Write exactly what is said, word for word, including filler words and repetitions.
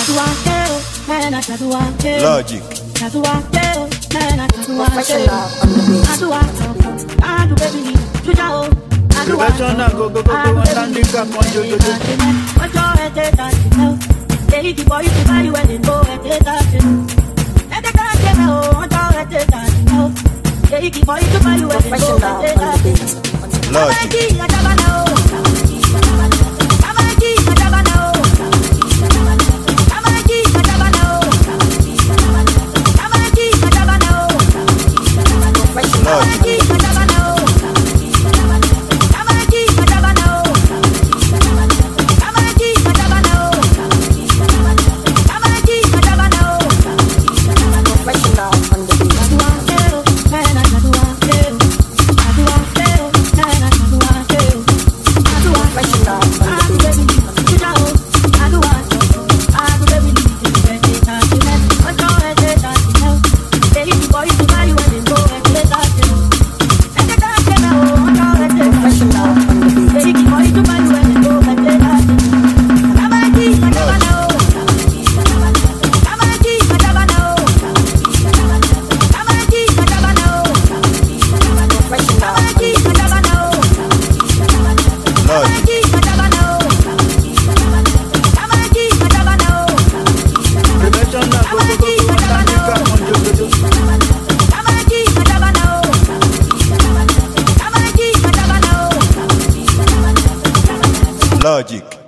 Logic. Professional, go, go, go, go, and stand the cap on you, you, you. They keep on you to buy you when they go and take that. Let the car get out, want to take that. They keep on you to buy you when they go and take that. Logic. Logic.